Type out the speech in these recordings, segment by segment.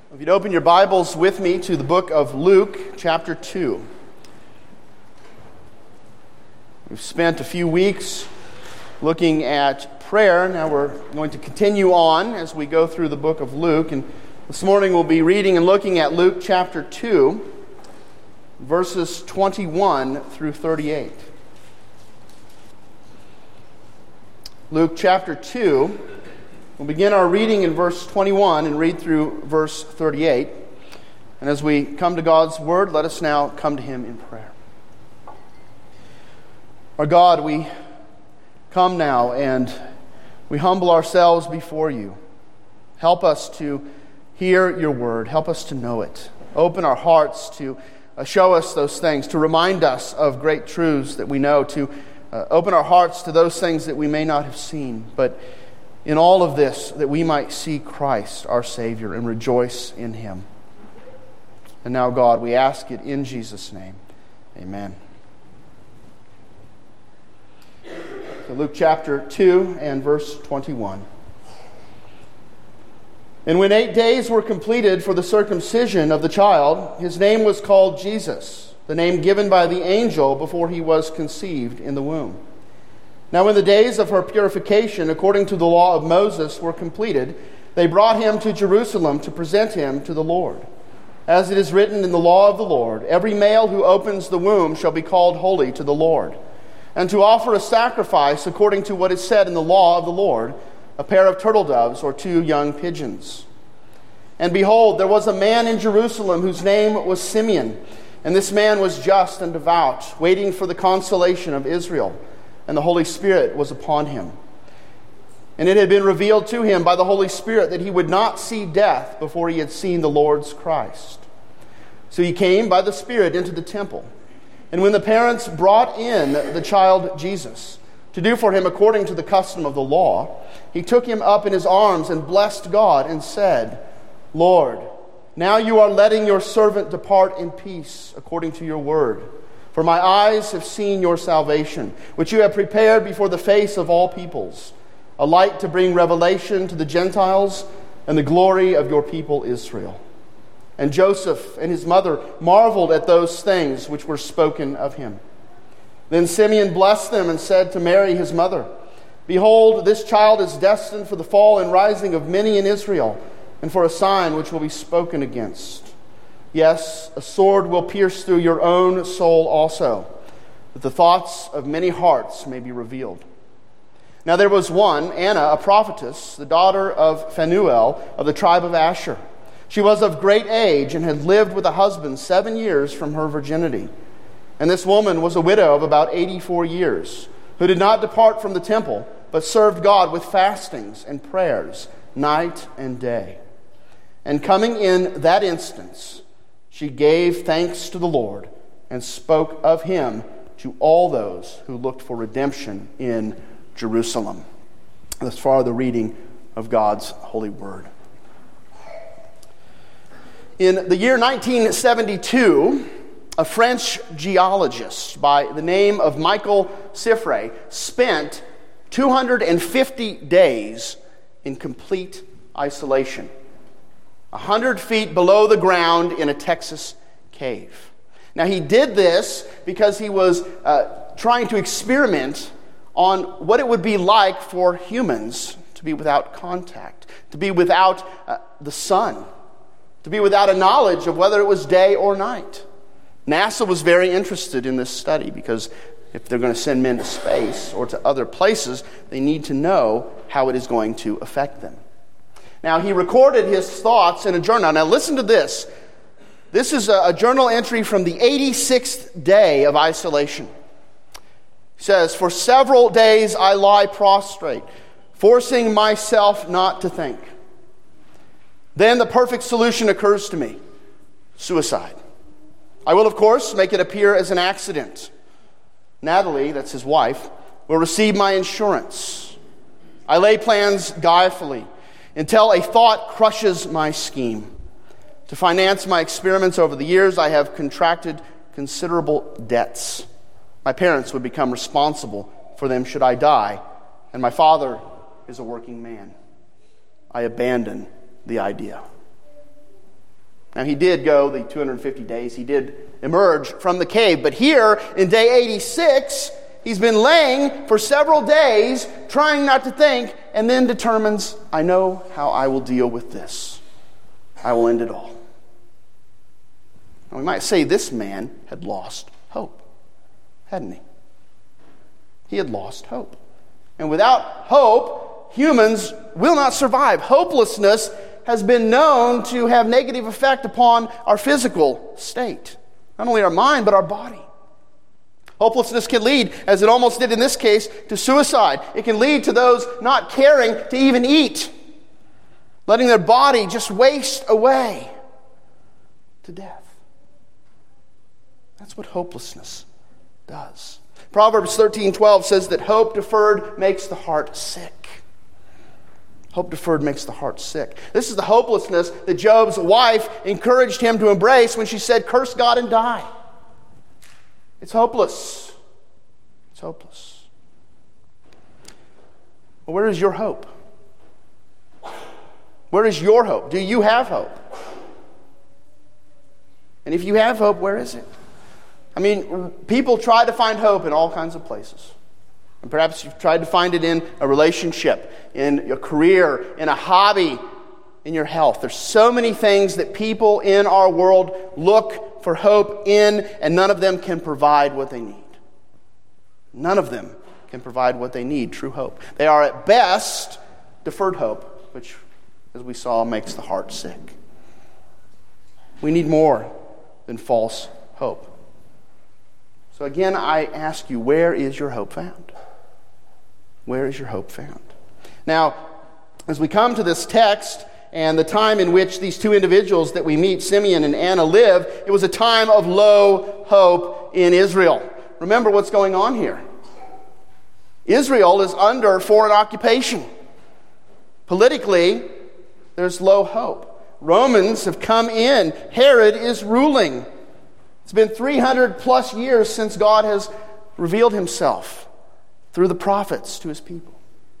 If you'd open your Bibles with me to the book of Luke, chapter 2. We've spent a few weeks looking at prayer. Now we're going to continue on as we go through the book of Luke. And this morning we'll be reading and looking at Luke chapter 2, verses 21 through 38. Luke chapter 2. We'll begin our reading in verse 21 and read through verse 38. And as we come to God's word, let us now come to Him in prayer. Our God, we come now and we humble ourselves before You. Help us to hear Your word. Help us to know it. Open our hearts to show us those things, to remind us of great truths that we know, to open our hearts to those things that we may not have seen, but in all of this, that we might see Christ, our Savior, and rejoice in Him. And now, God, we ask it in Jesus' name. Amen. So Luke chapter 2 and verse 21. And when 8 days were completed for the circumcision of the child, his name was called Jesus, the name given by the angel before he was conceived in the womb. Now when the days of her purification, according to the law of Moses, were completed, they brought him to Jerusalem to present him to the Lord. As it is written in the law of the Lord, every male who opens the womb shall be called holy to the Lord. And to offer a sacrifice according to what is said in the law of the Lord, a pair of turtle doves or 2 young pigeons. And behold, there was a man in Jerusalem whose name was Simeon. And this man was just and devout, waiting for the consolation of Israel. And the Holy Spirit was upon him. And it had been revealed to him by the Holy Spirit that he would not see death before he had seen the Lord's Christ. So he came by the Spirit into the temple. And when the parents brought in the child Jesus to do for him according to the custom of the law, he took him up in his arms and blessed God and said, Lord, now you are letting your servant depart in peace according to your word. For my eyes have seen your salvation, which you have prepared before the face of all peoples, a light to bring revelation to the Gentiles and the glory of your people Israel. And Joseph and his mother marveled at those things which were spoken of him. Then Simeon blessed them and said to Mary his mother, Behold, this child is destined for the fall and rising of many in Israel, and for a sign which will be spoken against. Yes, a sword will pierce through your own soul also, that the thoughts of many hearts may be revealed. Now there was one, Anna, a prophetess, the daughter of Phanuel of the tribe of Asher. She was of great age and had lived with a husband 7 years from her virginity. And this woman was a widow of about 84 years, who did not depart from the temple, but served God with fastings and prayers night and day. And coming in that instance, she gave thanks to the Lord and spoke of him to all those who looked for redemption in Jerusalem. Thus far, the reading of God's holy word. In the year 1972, a French geologist by the name of Michael Siffre spent 250 days in complete isolation, 100 feet below the ground in a Texas cave. Now, he did this because he was trying to experiment on what it would be like for humans to be without contact, to be without the sun, to be without a knowledge of whether it was day or night. NASA was very interested in this study because if they're going to send men to space or to other places, they need to know how it is going to affect them. Now, he recorded his thoughts in a journal. Now, listen to this. This is a journal entry from the 86th day of isolation. He says, For several days I lie prostrate, forcing myself not to think. Then the perfect solution occurs to me. Suicide. I will, of course, make it appear as an accident. Natalie, that's his wife, will receive my insurance. I lay plans guilefully until a thought crushes my scheme. To finance my experiments over the years, I have contracted considerable debts. My parents would become responsible for them should I die, and my father is a working man. I abandon the idea. Now, he did go the 250 days. He did emerge from the cave. But here, in day 86, he's been laying for several days, trying not to think, and then determines, I know how I will deal with this. I will end it all. Now, we might say this man had lost hope, hadn't he? He had lost hope. And without hope, humans will not survive. Hopelessness has been known to have negative effect upon our physical state. Not only our mind, but our body. Hopelessness can lead, as it almost did in this case, to suicide. It can lead to those not caring to even eat, letting their body just waste away to death. That's what hopelessness does. Proverbs 13:12 says that hope deferred makes the heart sick. Hope deferred makes the heart sick. This is the hopelessness that Job's wife encouraged him to embrace when she said, curse God and die. It's hopeless. It's hopeless. Well, where is your hope? Where is your hope? Do you have hope? And if you have hope, where is it? I mean, people try to find hope in all kinds of places. And perhaps you've tried to find it in a relationship, in your career, in a hobby, in your health. There's so many things that people in our world look for hope in, and none of them can provide what they need. None of them can provide what they need, true hope. They are at best deferred hope, which, as we saw, makes the heart sick. We need more than false hope. So again, I ask you, where is your hope found? Where is your hope found? Now, as we come to this text and the time in which these two individuals that we meet, Simeon and Anna, live, it was a time of low hope in Israel. Remember what's going on here. Israel is under foreign occupation. Politically, there's low hope. Romans have come in. Herod is ruling. It's been 300 plus years since God has revealed himself through the prophets to his people.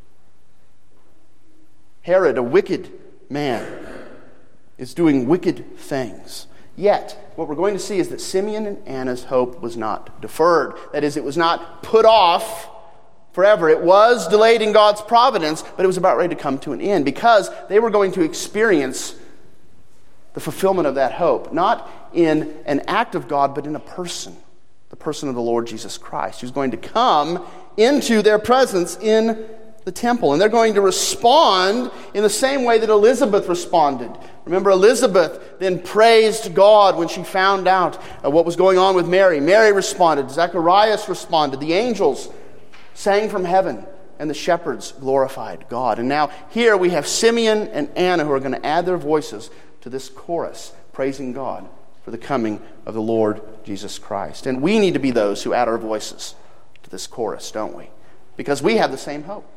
Herod, a wicked man, is doing wicked things. Yet, what we're going to see is that Simeon and Anna's hope was not deferred. That is, it was not put off forever. It was delayed in God's providence, but it was about ready to come to an end because they were going to experience the fulfillment of that hope, not in an act of God, but in a person, the person of the Lord Jesus Christ, who's going to come into their presence in the temple. And they're going to respond in the same way that Elizabeth responded. Remember, Elizabeth then praised God when she found out what was going on with Mary. Mary responded. Zacharias responded. The angels sang from heaven, and the shepherds glorified God. And now here we have Simeon and Anna who are going to add their voices to this chorus, praising God for the coming of the Lord Jesus Christ. And we need to be those who add our voices to this chorus, don't we? Because we have the same hope.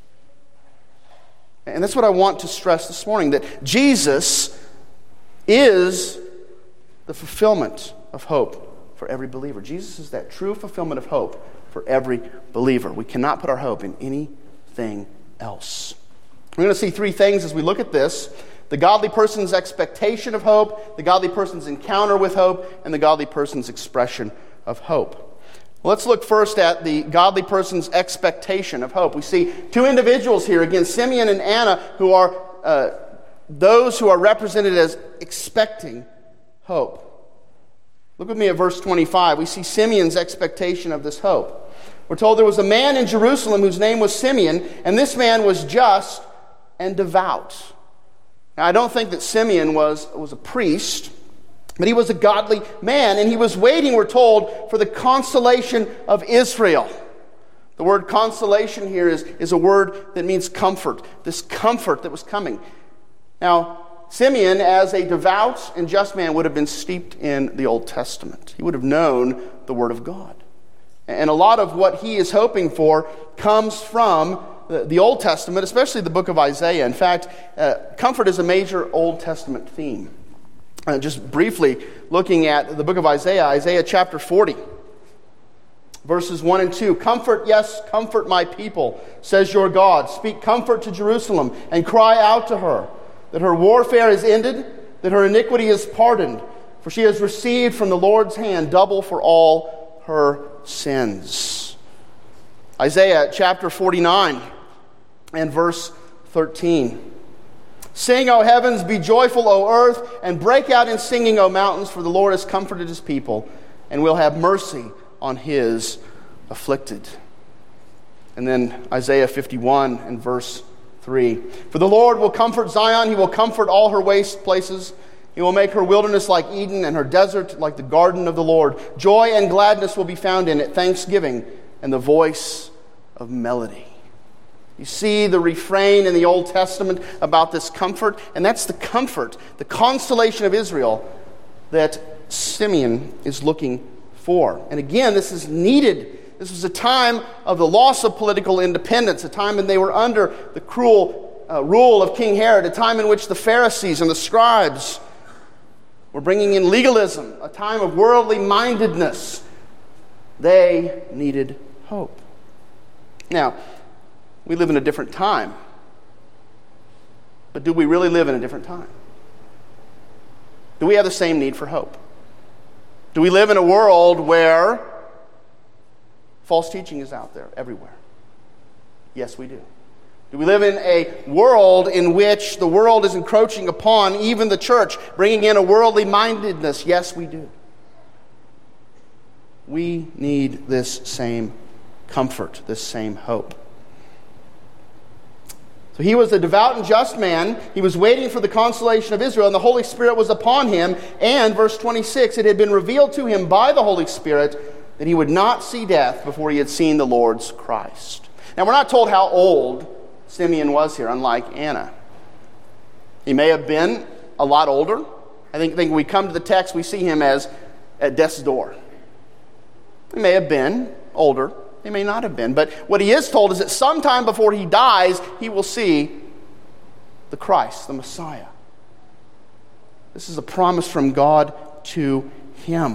And that's what I want to stress this morning, that Jesus is the fulfillment of hope for every believer. Jesus is that true fulfillment of hope for every believer. We cannot put our hope in anything else. We're going to see three things as we look at this: the godly person's expectation of hope, the godly person's encounter with hope, and the godly person's expression of hope. Let's look first at the godly person's expectation of hope. We see two individuals here, again, Simeon and Anna, who are those who are represented as expecting hope. Look with me at verse 25. We see Simeon's expectation of this hope. We're told there was a man in Jerusalem whose name was Simeon, and this man was just and devout. Now, I don't think that Simeon was a priest, but he was a godly man, and he was waiting, we're told, for the consolation of Israel. The word consolation here is a word that means comfort, this comfort that was coming. Now, Simeon, as a devout and just man, would have been steeped in the Old Testament. He would have known the Word of God. And a lot of what he is hoping for comes from the Old Testament, especially the book of Isaiah. In fact, comfort is a major Old Testament theme. Just briefly looking at the book of Isaiah, Isaiah chapter 40, verses 1 and 2. Comfort, yes, comfort my people, says your God. Speak comfort to Jerusalem and cry out to her that her warfare is ended that her iniquity is pardoned, for she has received from the Lord's hand double for all her sins. Isaiah chapter 49 and verse 13. Sing, O heavens, be joyful, O earth, and break out in singing, O mountains, for the Lord has comforted his people, and will have mercy on his afflicted. And then Isaiah 51 and verse 3. For the Lord will comfort Zion, he will comfort all her waste places. He will make her wilderness like Eden, and her desert like the garden of the Lord. Joy and gladness will be found in it, thanksgiving and the voice of melody. You see the refrain in the Old Testament about this comfort, and that's the comfort, the consolation of Israel that Simeon is looking for. And again, this is needed. This was a time of the loss of political independence, a time when they were under the cruel rule of King Herod, a time in which the Pharisees and the scribes were bringing in legalism, a time of worldly mindedness. They needed hope. Now, we live in a different time. But do we really live in a different time? Do we have the same need for hope? Do we live in a world where false teaching is out there everywhere? Yes, we do. Do we live in a world in which the world is encroaching upon even the church, bringing in a worldly mindedness? Yes, we do. We need this same comfort, this same hope. So he was a devout and just man. He was waiting for the consolation of Israel, and the Holy Spirit was upon him. And, verse 26, it had been revealed to him by the Holy Spirit that he would not see death before he had seen the Lord's Christ. Now, we're not told how old Simeon was here, unlike Anna. He may have been a lot older. I think when we come to the text, we see him as at death's door. He may have been older. He may not have been. But what he is told is that sometime before he dies, he will see the Christ, the Messiah. This is a promise from God to him.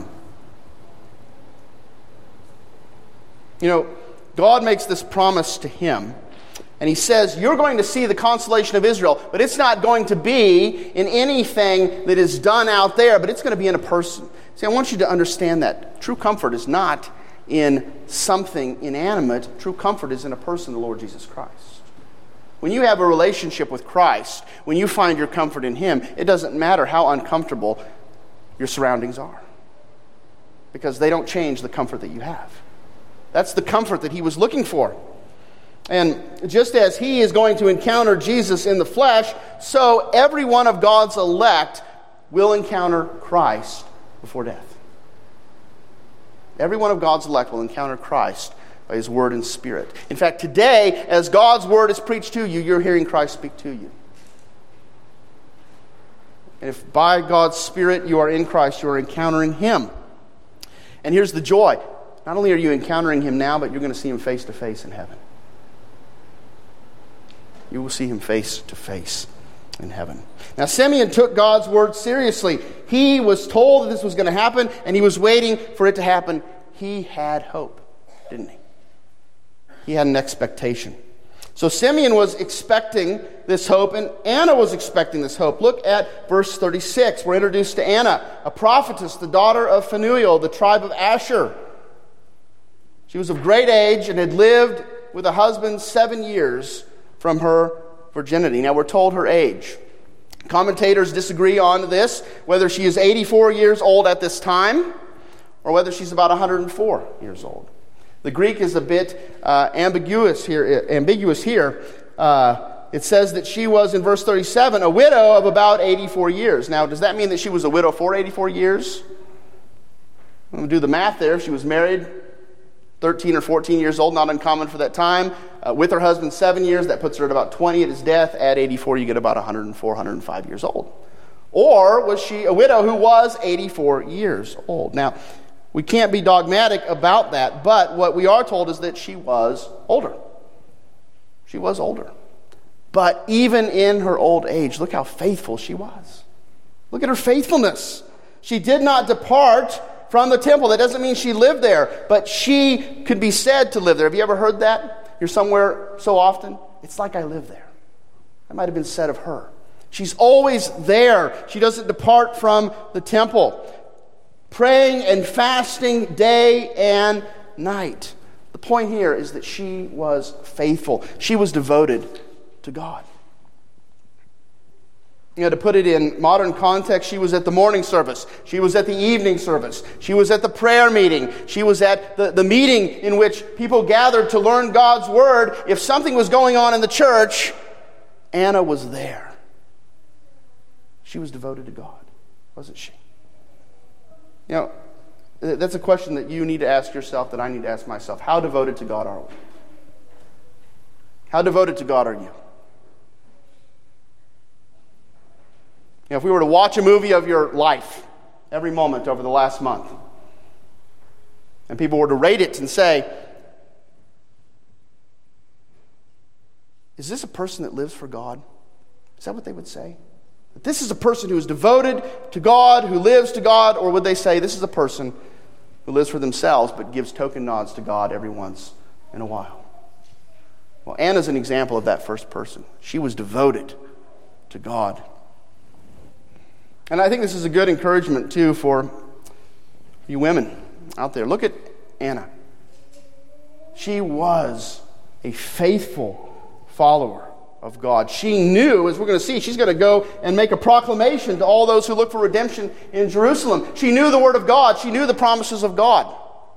You know, God makes this promise to him. And he says, you're going to see the consolation of Israel, but it's not going to be in anything that is done out there, but it's going to be in a person. See, I want you to understand that true comfort is not in something inanimate. True comfort is in a person, the Lord Jesus Christ. When you have a relationship with Christ, when you find your comfort in him, it doesn't matter how uncomfortable your surroundings are, because they don't change the comfort that you have. That's the comfort that he was looking for. And just as he is going to encounter Jesus in the flesh, so every one of God's elect will encounter Christ before death. Every one of God's elect will encounter Christ by his word and spirit. In fact, today, as God's word is preached to you, you're hearing Christ speak to you. And if by God's spirit you are in Christ, you are encountering him. And here's the joy. Not only are you encountering him now, but you're going to see him face to face in heaven. You will see him face to face in heaven. Now, Simeon took God's word seriously. He was told that this was going to happen, and he was waiting for it to happen. He had hope, didn't he? He had an expectation. So Simeon was expecting this hope, and Anna was expecting this hope. Look at verse 36. We're introduced to Anna, a prophetess, the daughter of Phanuel, the tribe of Asher. She was of great age and had lived with a husband 7 years from her virginity. Now, we're told her age. Commentators disagree on this, whether she is 84 years old at this time or whether she's about 104 years old. The Greek is a bit ambiguous here. It says that she was, in verse 37, a widow of about 84 years. Now, does that mean that she was a widow for 84 years? I'm going to do the math there. If she was married 13 or 14 years old, not uncommon for that time, with her husband 7 years, that puts her at about 20 at his death. At 84, you get about 104, 105 years old. Or was she a widow who was 84 years old? Now, we can't be dogmatic about that, but what we are told is that she was older. She was older. But even in her old age, look how faithful she was. Look at her faithfulness. She did not depart from the temple. That doesn't mean she lived there, but she could be said to live there. Have you ever heard that? You're somewhere so often, it's like I live there. That might have been said of her. She's always there. She doesn't depart from the temple, praying and fasting day and night. The point here is that she was faithful. She was devoted to God. To put it in modern context, she was at the morning service. She was at the evening service. She was at the prayer meeting. She was at the meeting in which people gathered to learn God's word. If something was going on in the church, Anna was there. She was devoted to God, wasn't she? That's a question that you need to ask yourself, that I need to ask myself. How devoted to God are we? How devoted to God are you? If we were to watch a movie of your life every moment over the last month, and people were to rate it and say, is this a person that lives for God? Is that what they would say? That this is a person who is devoted to God, who lives to God? Or would they say, this is a person who lives for themselves but gives token nods to God every once in a while? Well, Anna's an example of that first person. She was devoted to God. And I think this is a good encouragement, too, for you women out there. Look at Anna. She was a faithful follower of God. She knew, as we're going to see, she's going to go and make a proclamation to all those who look for redemption in Jerusalem. She knew the Word of God. She knew the promises of God.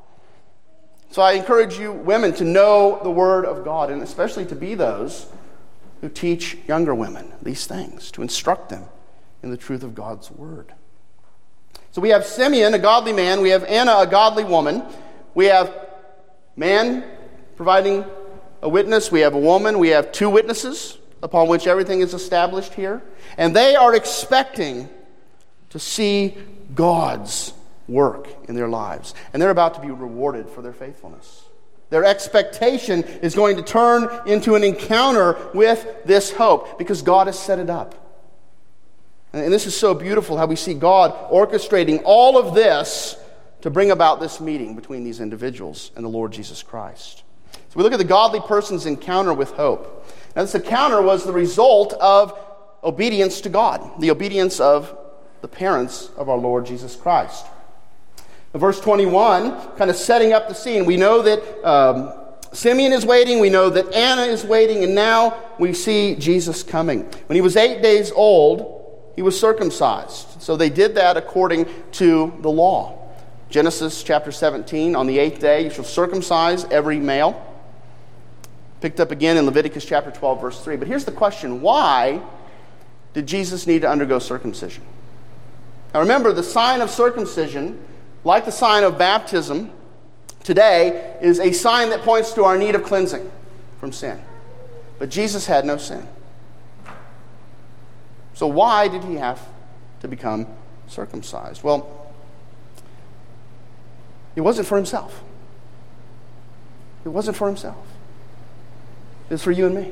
So I encourage you women to know the Word of God, and especially to be those who teach younger women these things, to instruct them in the truth of God's Word. So we have Simeon, a godly man. We have Anna, a godly woman. We have man providing a witness. We have a woman. We have two witnesses upon which everything is established here. And they are expecting to see God's work in their lives. And they're about to be rewarded for their faithfulness. Their expectation is going to turn into an encounter with this hope because God has set it up. And this is so beautiful how we see God orchestrating all of this to bring about this meeting between these individuals and the Lord Jesus Christ. So we look at the godly person's encounter with hope. Now this encounter was the result of obedience to God, the obedience of the parents of our Lord Jesus Christ. In verse 21, kind of setting up the scene, we know that Simeon is waiting, we know that Anna is waiting, and now we see Jesus coming. When he was 8 days old, he was circumcised. So they did that according to the law. Genesis chapter 17, on the 8th day, you shall circumcise every male. Picked up again in Leviticus chapter 12, verse 3. But here's the question. Why did Jesus need to undergo circumcision? Now remember, the sign of circumcision, like the sign of baptism today, is a sign that points to our need of cleansing from sin. But Jesus had no sin. So why did he have to become circumcised? Well, it wasn't for himself. It wasn't for himself. It was for you and me.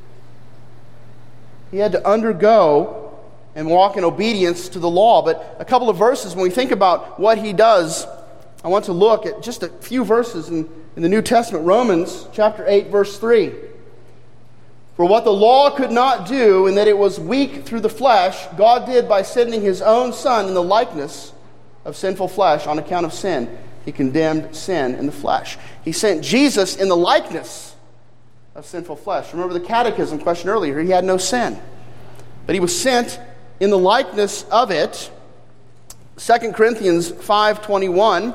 He had to undergo and walk in obedience to the law. But a couple of verses, when we think about what he does, I want to look at just a few verses in the New Testament. Romans chapter 8, verse 3. For what the law could not do, in that it was weak through the flesh, God did by sending his own Son in the likeness of sinful flesh on account of sin. He condemned sin in the flesh. He sent Jesus in the likeness of sinful flesh. Remember the catechism question earlier. He had no sin. But he was sent in the likeness of it. 2 Corinthians 5:21,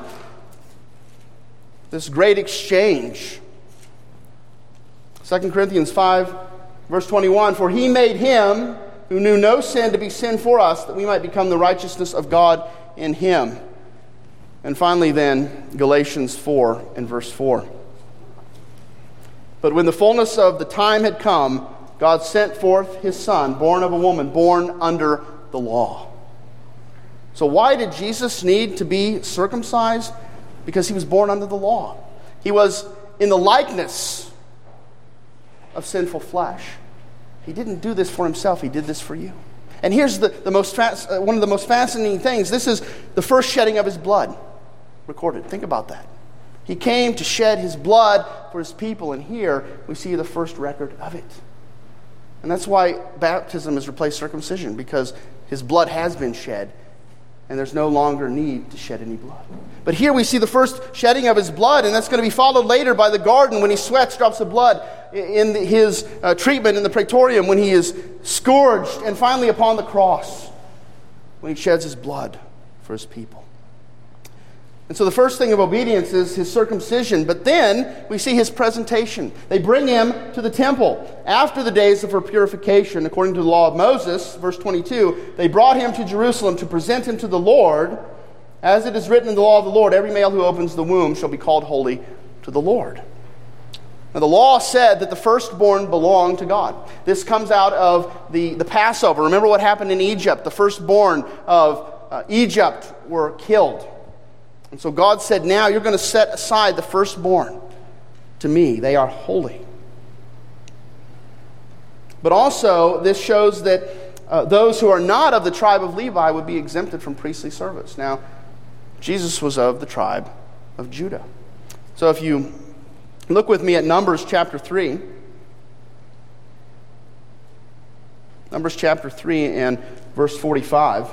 this great exchange. 2 Corinthians 5, verse 21, for he made him who knew no sin to be sin for us, that we might become the righteousness of God in him. And finally then, Galatians 4 and verse 4. But when the fullness of the time had come, God sent forth his Son, born of a woman, born under the law. So why did Jesus need to be circumcised? Because he was born under the law. He was in the likeness of sinful flesh. He didn't do this for himself. He did this for you. And here's one of the most fascinating things. This is the first shedding of his blood recorded. Think about that. He came to shed his blood for his people, and here we see the first record of it. And that's why baptism has replaced circumcision, because his blood has been shed, and there's no longer need to shed any blood. But here we see the first shedding of his blood, and that's going to be followed later by the garden when he sweats drops of blood, in his treatment in the praetorium when he is scourged, and finally upon the cross when he sheds his blood for his people. And so the first thing of obedience is his circumcision, but then we see his presentation. They bring him to the temple after the days of her purification, according to the law of Moses, verse 22. They brought him to Jerusalem to present him to the Lord. As it is written in the law of the Lord, every male who opens the womb shall be called holy to the Lord. Now the law said that the firstborn belonged to God. This comes out of the Passover. Remember what happened in Egypt. The firstborn of Egypt were killed. And so God said, now you're going to set aside the firstborn to me. They are holy. But also, this shows that those who are not of the tribe of Levi would be exempted from priestly service. Now, Jesus was of the tribe of Judah. So if you look with me at Numbers chapter 3. Numbers chapter 3 and verse 45.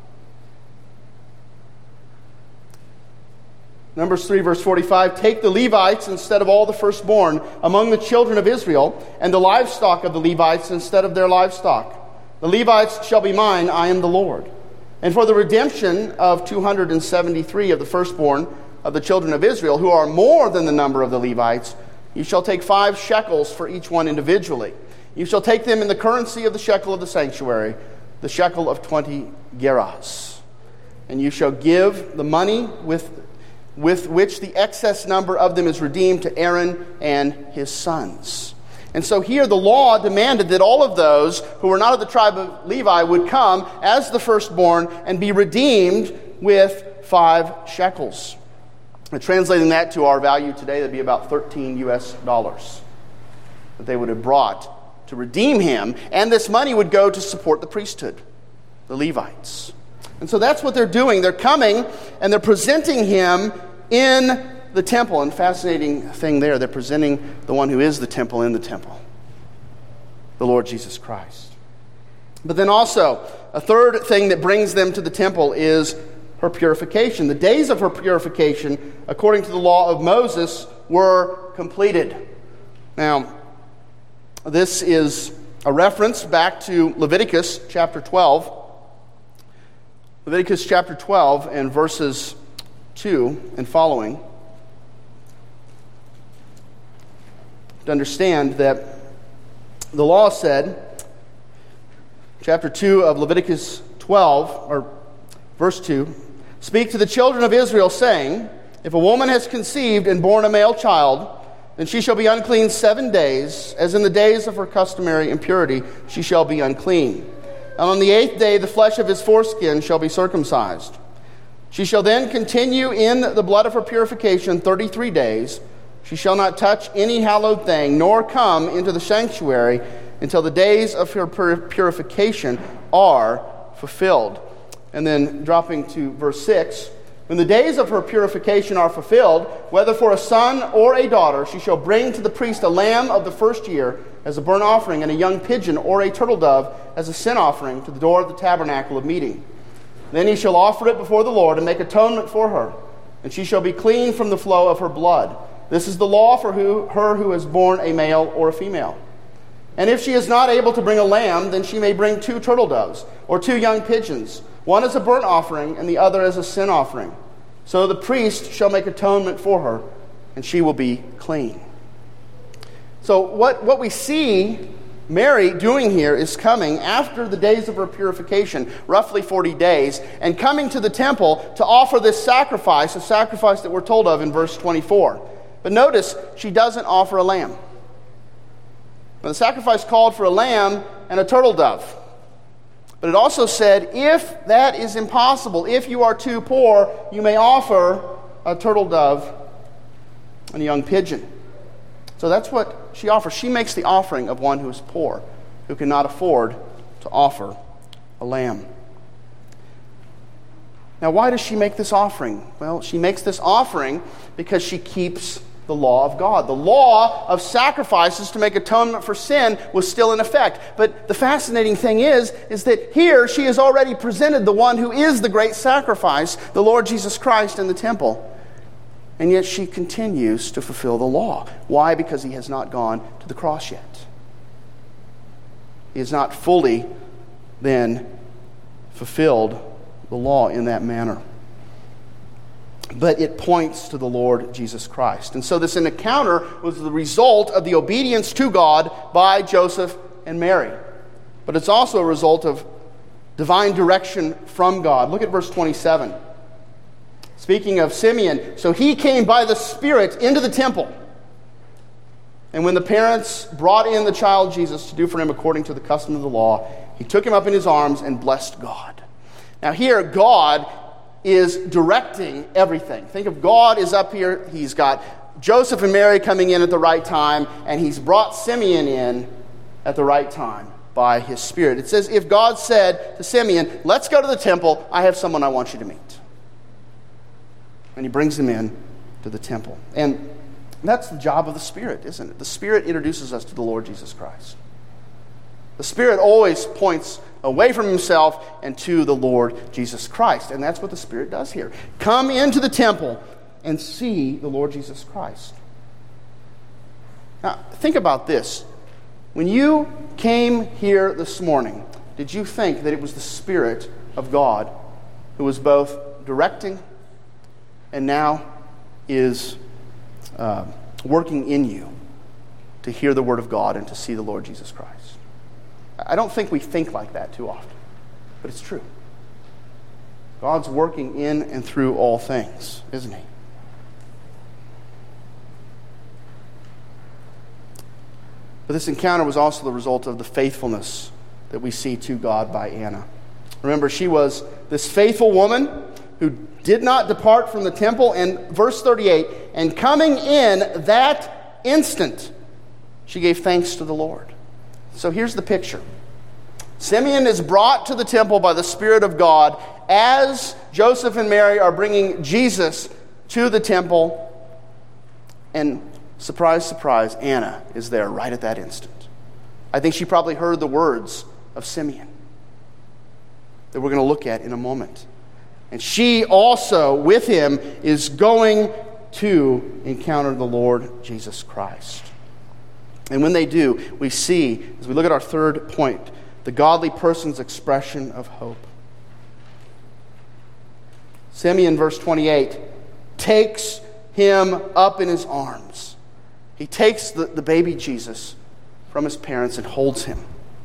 Numbers 3, verse 45, take the Levites instead of all the firstborn among the children of Israel, and the livestock of the Levites instead of their livestock. The Levites shall be mine, I am the Lord. And for the redemption of 273 of the firstborn of the children of Israel, who are more than the number of the Levites, you shall take 5 shekels for each one individually. You shall take them in the currency of the shekel of the sanctuary, the shekel of 20 gerahs. And you shall give the money with which the excess number of them is redeemed to Aaron and his sons. And so here the law demanded that all of those who were not of the tribe of Levi would come as the firstborn and be redeemed with 5 shekels. And translating that to our value today, that'd be about $13 that they would have brought to redeem him. And this money would go to support the priesthood, the Levites. And so that's what they're doing. They're coming and they're presenting him in the temple. And fascinating thing there, they're presenting the one who is the temple in the temple, the Lord Jesus Christ. But then also, a third thing that brings them to the temple is her purification. The days of her purification, according to the law of Moses, were completed. Now, this is a reference back to Leviticus chapter 12. Leviticus chapter 12 and verses 2 and following. To understand that the law said, chapter 2 of Leviticus 12, or verse 2, speak to the children of Israel, saying, if a woman has conceived and borne a male child, then she shall be unclean 7 days, as in the days of her customary impurity she shall be unclean. And on the 8th day the flesh of his foreskin shall be circumcised. She shall then continue in the blood of her purification 33 days. She shall not touch any hallowed thing, nor come into the sanctuary until the days of her purification are fulfilled. And then dropping to verse 6, when the days of her purification are fulfilled, whether for a son or a daughter, she shall bring to the priest a lamb of the first year as a burnt offering, and a young pigeon or a turtle dove as a sin offering to the door of the tabernacle of meeting. Then he shall offer it before the Lord and make atonement for her, and she shall be clean from the flow of her blood. This is the law for her who has borne a male or a female. And if she is not able to bring a lamb, then she may bring 2 turtle doves or 2 young pigeons, one as a burnt offering and the other as a sin offering. So the priest shall make atonement for her, and she will be clean. So what we see Mary doing here is coming after the days of her purification, roughly 40 days, and coming to the temple to offer this sacrifice, a sacrifice that we're told of in verse 24. But notice, she doesn't offer a lamb. Now, the sacrifice called for a lamb and a turtle dove. But it also said, if that is impossible, if you are too poor, you may offer a turtle dove and a young pigeon. So that's what she offers. She makes the offering of one who is poor, who cannot afford to offer a lamb. Now, why does she make this offering? Well, she makes this offering because she keeps the law of God. The law of sacrifices to make atonement for sin was still in effect. But the fascinating thing is that here she has already presented the one who is the great sacrifice, the Lord Jesus Christ, in the temple. And yet she continues to fulfill the law. Why? Because he has not gone to the cross yet. He has not fully then fulfilled the law in that manner. But it points to the Lord Jesus Christ. And so this encounter was the result of the obedience to God by Joseph and Mary. But it's also a result of divine direction from God. Look at verse 27. Speaking of Simeon, so he came by the Spirit into the temple. And when the parents brought in the child Jesus to do for him according to the custom of the law, he took him up in his arms and blessed God. Now here, God is directing everything. Think of God is up here. He's got Joseph and Mary coming in at the right time, and he's brought Simeon in at the right time by his Spirit. It says, if God said to Simeon, let's go to the temple, I have someone I want you to meet. And he brings him in to the temple. And that's the job of the Spirit, isn't it? The Spirit introduces us to the Lord Jesus Christ. The Spirit always points away from himself and to the Lord Jesus Christ. And that's what the Spirit does here. Come into the temple and see the Lord Jesus Christ. Now, think about this. When you came here this morning, did you think that it was the Spirit of God who was both directing and now is working in you to hear the Word of God and to see the Lord Jesus Christ? I don't think we think like that too often, but it's true. God's working in and through all things, isn't he? But this encounter was also the result of the faithfulness that we see to God by Anna. Remember, she was this faithful woman who did not depart from the temple. And verse 38, and coming in that instant, she gave thanks to the Lord. So here's the picture. Simeon is brought to the temple by the Spirit of God as Joseph and Mary are bringing Jesus to the temple. And surprise, surprise, Anna is there right at that instant. I think she probably heard the words of Simeon that we're going to look at in a moment. And she also, with him, is going to encounter the Lord Jesus Christ. And when they do, we see, as we look at our third point, the godly person's expression of hope. Simeon, verse 28, takes him up in his arms. He takes the baby Jesus from his parents and holds him.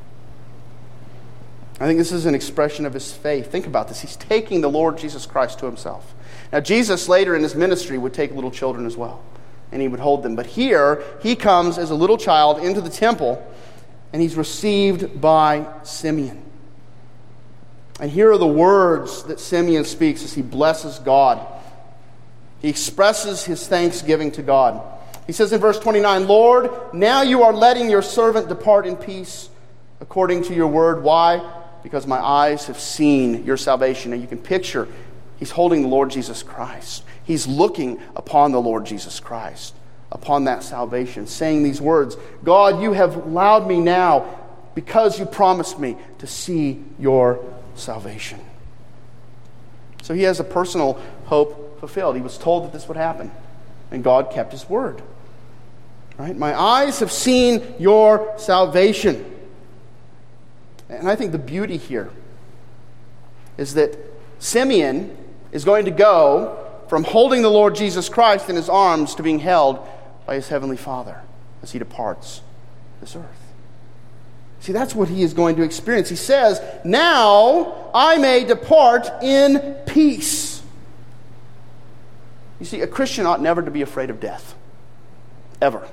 I think this is an expression of his faith. Think about this. He's taking the Lord Jesus Christ to himself. Now, Jesus later in his ministry would take little children as well, and he would hold them. But here, he comes as a little child into the temple, and he's received by Simeon. And here are the words that Simeon speaks as he blesses God. He expresses his thanksgiving to God. He says in verse 29, Lord, now you are letting your servant depart in peace according to your word. Why? Because my eyes have seen your salvation. And you can picture, he's holding the Lord Jesus Christ. He's looking upon the Lord Jesus Christ, upon that salvation, saying these words, God, you have allowed me now, because you promised me, to see your salvation. So he has a personal hope fulfilled. He was told that this would happen, and God kept his word. Right? My eyes have seen your salvation. And I think the beauty here is that Simeon is going to go from holding the Lord Jesus Christ in his arms to being held by his heavenly Father as he departs this earth. See, that's what he is going to experience. He says, now I may depart in peace. You see, a Christian ought never to be afraid of death. Ever.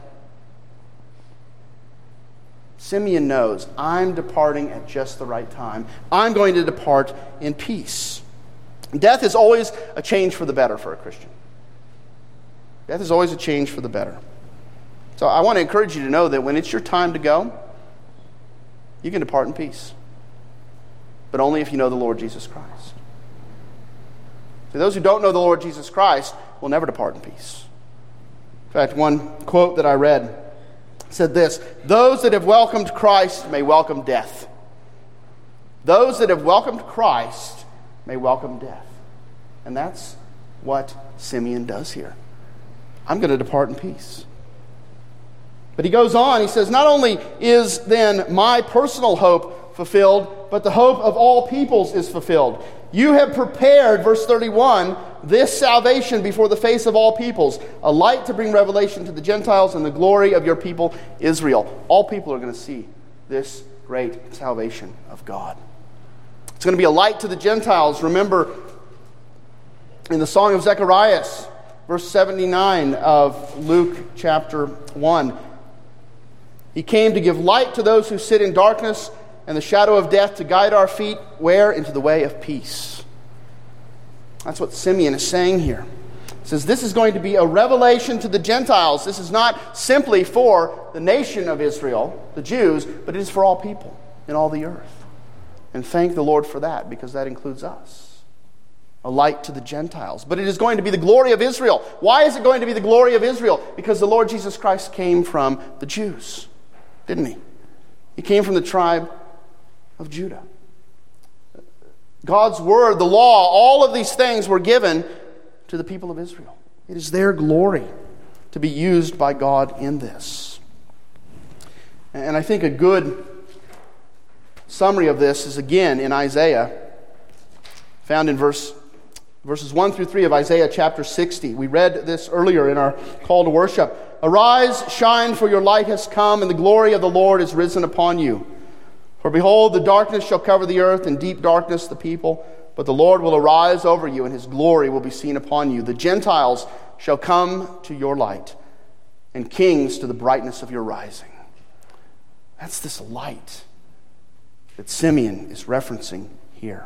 Simeon knows, I'm departing at just the right time. I'm going to depart in peace. Death is always a change for the better for a Christian. Death is always a change for the better. So I want to encourage you to know that when it's your time to go, you can depart in peace. But only if you know the Lord Jesus Christ. So those who don't know the Lord Jesus Christ will never depart in peace. In fact, one quote that I read said this: "Those that have welcomed Christ may welcome death. Those that have welcomed Christ may welcome death." And that's what Simeon does here. I'm going to depart in peace. But he goes on, he says, not only is then my personal hope fulfilled, but the hope of all peoples is fulfilled. You have prepared, verse 31, this salvation before the face of all peoples, a light to bring revelation to the Gentiles and the glory of your people Israel. All people are going to see this great salvation of God. It's going to be a light to the Gentiles. Remember, in the Song of Zechariah, verse 79 of Luke chapter 1, he came to give light to those who sit in darkness and the shadow of death, to guide our feet where? Into the way of peace. That's what Simeon is saying here. He says this is going to be a revelation to the Gentiles. This is not simply for the nation of Israel, the Jews, but it is for all people in all the earth. And thank the Lord for that, because that includes us. A light to the Gentiles. But it is going to be the glory of Israel. Why is it going to be the glory of Israel? Because the Lord Jesus Christ came from the Jews, didn't he? He came from the tribe of Judah. God's word, the law, all of these things were given to the people of Israel. It is their glory to be used by God in this. And I think a good summary of this is again in Isaiah, found in verses 1 through 3 of Isaiah chapter 60. We read this earlier in our call to worship. Arise, shine, for your light has come, and the glory of the Lord is risen upon you. For behold, the darkness shall cover the earth, and deep darkness the people. But the Lord will arise over you, and his glory will be seen upon you. The Gentiles shall come to your light, and kings to the brightness of your rising. That's this light that Simeon is referencing here.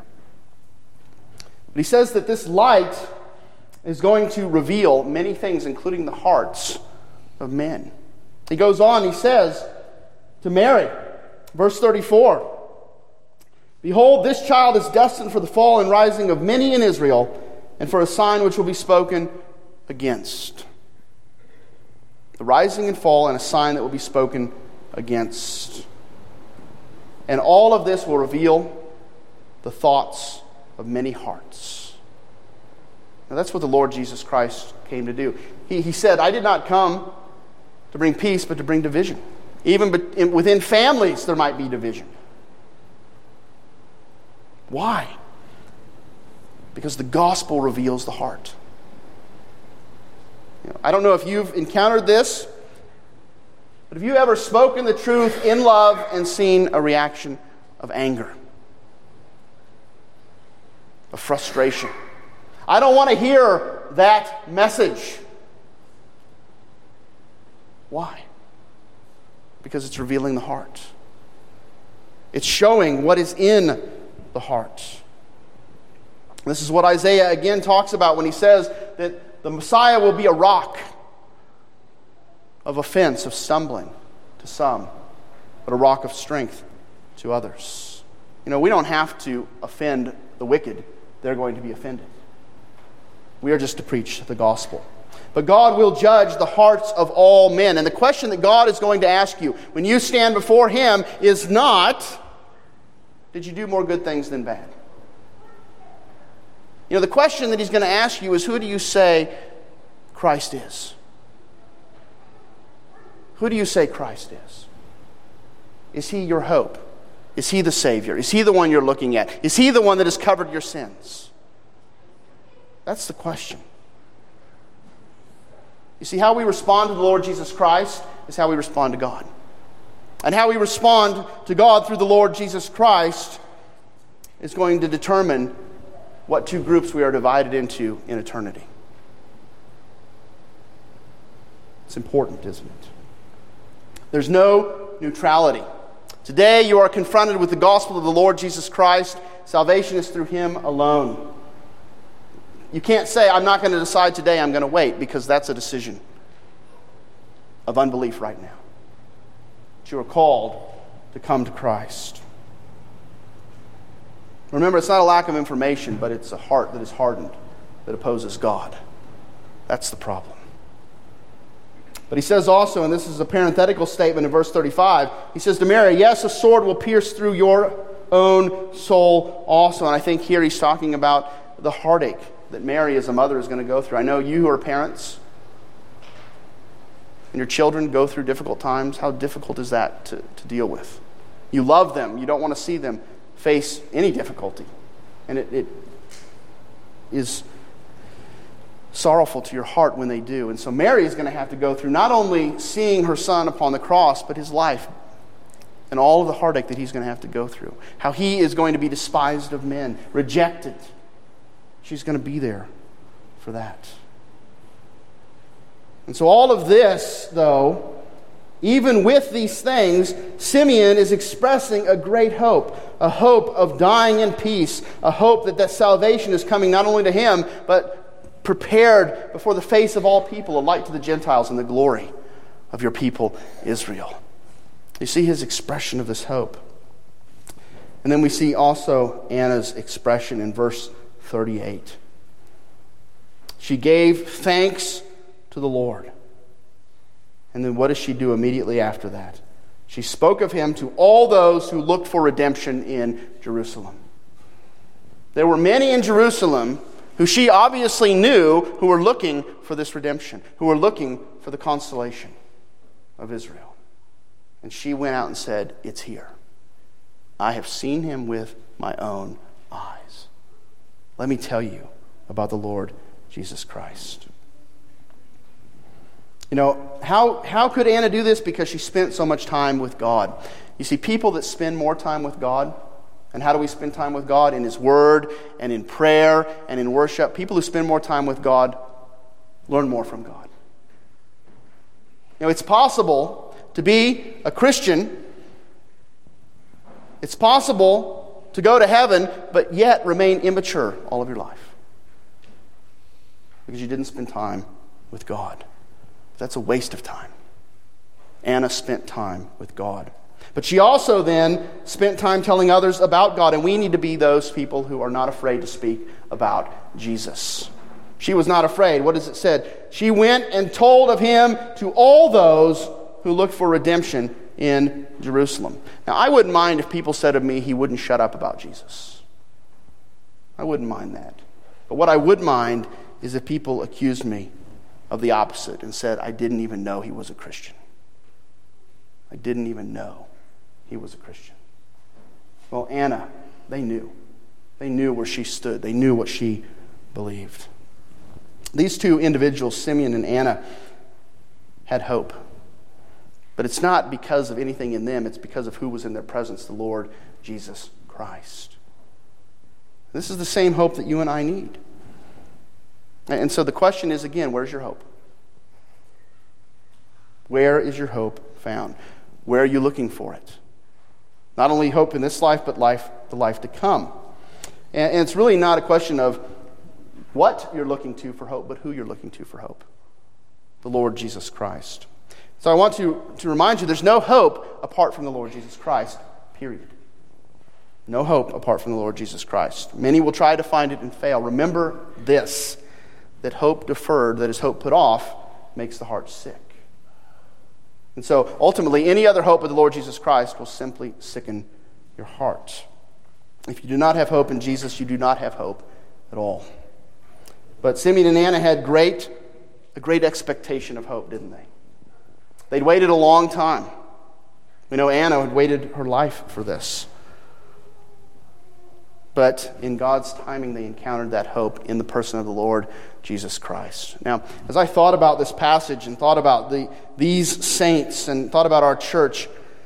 But he says that this light is going to reveal many things, including the hearts of men. He goes on, he says to Mary, verse 34, behold, this child is destined for the fall and rising of many in Israel, and for a sign which will be spoken against. The rising and fall, and a sign that will be spoken against. And all of this will reveal the thoughts of many hearts. Now that's what the Lord Jesus Christ came to do. He said, I did not come to bring peace, but to bring division. Even within families, there might be division. Why? Because the gospel reveals the heart. I don't know if you've encountered this, but have you ever spoken the truth in love and seen a reaction of anger, of frustration? I don't want to hear that message. Why? Because it's revealing the heart. It's showing what is in the heart. This is what Isaiah again talks about when he says that the Messiah will be a rock of offense, of stumbling to some, but a rock of strength to others. We don't have to offend the wicked. They're going to be offended. We are just to preach the gospel. But God will judge the hearts of all men. And the question that God is going to ask you when you stand before him is not, did you do more good things than bad? The question that he's going to ask you is, who do you say Christ is? Who do you say Christ is? Is he your hope? Is he the Savior? Is he the one you're looking at? Is he the one that has covered your sins? That's the question. You see, how we respond to the Lord Jesus Christ is how we respond to God. And how we respond to God through the Lord Jesus Christ is going to determine what two groups we are divided into in eternity. It's important, isn't it? There's no neutrality. Today you are confronted with the gospel of the Lord Jesus Christ. Salvation is through him alone. You can't say, I'm not going to decide today, I'm going to wait, because that's a decision of unbelief right now. But you are called to come to Christ. Remember, it's not a lack of information, but it's a heart that is hardened, that opposes God. That's the problem. But he says also, and this is a parenthetical statement in verse 35, he says to Mary, yes, a sword will pierce through your own soul also. And I think here he's talking about the heartache that Mary as a mother is going to go through. I know you who are parents and your children go through difficult times. How difficult is that to deal with? You love them. You don't want to see them face any difficulty. And it is sorrowful to your heart when they do. And so Mary is going to have to go through not only seeing her son upon the cross, but his life and all of the heartache that he's going to have to go through. How he is going to be despised of men, rejected. She's going to be there for that. And so all of this, though, even with these things, Simeon is expressing a great hope, a hope of dying in peace, a hope that salvation is coming not only to him, but prepared before the face of all people, a light to the Gentiles and the glory of your people, Israel. You see his expression of this hope. And then we see also Anna's expression in verse 38. She gave thanks to the Lord. And then what does she do immediately after that? She spoke of him to all those who looked for redemption in Jerusalem. There were many in Jerusalem who she obviously knew who were looking for this redemption, who were looking for the consolation of Israel. And she went out and said, it's here. I have seen him with my own eyes. Let me tell you about the Lord Jesus Christ. You know, how could Anna do this? Because she spent so much time with God. You see, people that spend more time with God, and how do we spend time with God? In His Word, and in prayer, and in worship. People who spend more time with God learn more from God. You know, it's possible to be a Christian. It's possible to go to heaven, but yet remain immature all of your life. Because you didn't spend time with God. That's a waste of time. Anna spent time with God. But she also then spent time telling others about God, and we need to be those people who are not afraid to speak about Jesus. She was not afraid. What does it say? She went and told of him to all those who looked for redemption in Jerusalem. Now, I wouldn't mind if people said of me he wouldn't shut up about Jesus. I wouldn't mind that. But what I would mind is if people accused me of the opposite and said, I didn't even know he was a Christian. I didn't even know he was a Christian. Well, Anna, they knew. They knew where she stood. They knew what she believed. These two individuals, Simeon and Anna, had hope. But it's not because of anything in them. It's because of who was in their presence, the Lord Jesus Christ. This is the same hope that you and I need. And so the question is, again, where's your hope? Where is your hope found? Where are you looking for it? Not only hope in this life, but the life to come. And it's really not a question of what you're looking to for hope, but who you're looking to for hope. The Lord Jesus Christ. So I want to remind you, there's no hope apart from the Lord Jesus Christ, period. No hope apart from the Lord Jesus Christ. Many will try to find it and fail. Remember this, that hope deferred, that is hope put off, makes the heart sick. And so, ultimately, any other hope of the Lord Jesus Christ will simply sicken your heart. If you do not have hope in Jesus, you do not have hope at all. But Simeon and Anna had a great expectation of hope, didn't they? They'd waited a long time. We know Anna had waited her life for this. But in God's timing, they encountered that hope in the person of the Lord Jesus Christ. Now, as I thought about this passage and thought about these saints and thought about our church,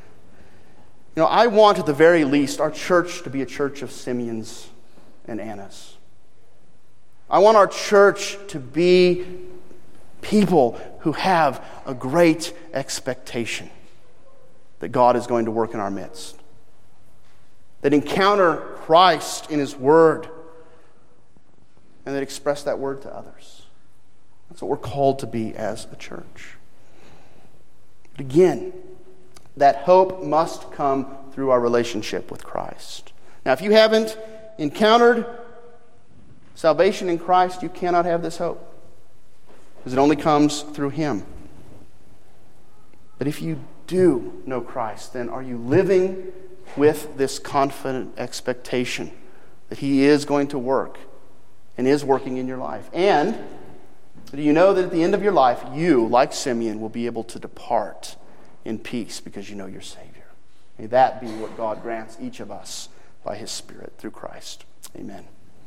I want at the very least our church to be a church of Simeons and Annas. I want our church to be people who have a great expectation that God is going to work in our midst, that encounter Christ in His Word, and that express that Word to others. That's what we're called to be as a church. But again, that hope must come through our relationship with Christ. Now, if you haven't encountered salvation in Christ, you cannot have this hope, because it only comes through Him. But if you do know Christ, then are you living with this confident expectation that He is going to work and is working in your life? And do you know that at the end of your life, you, like Simeon, will be able to depart in peace because you know your Savior? May that be what God grants each of us by His Spirit through Christ. Amen.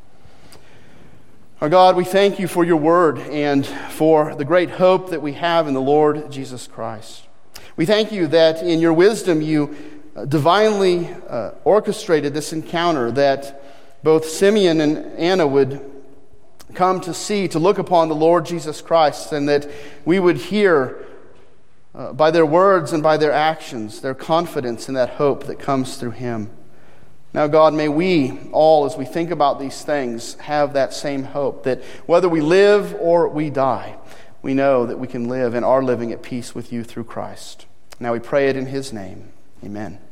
Our God, we thank You for Your word and for the great hope that we have in the Lord Jesus Christ. We thank You that in Your wisdom You divinely orchestrated this encounter, that both Simeon and Anna would come to see, to look upon the Lord Jesus Christ, and that we would hear by their words and by their actions their confidence in that hope that comes through Him. Now, God, may we all, as we think about these things, have that same hope, that whether we live or we die, we know that we can live and are living at peace with You through Christ. Now we pray it in His name. Amen.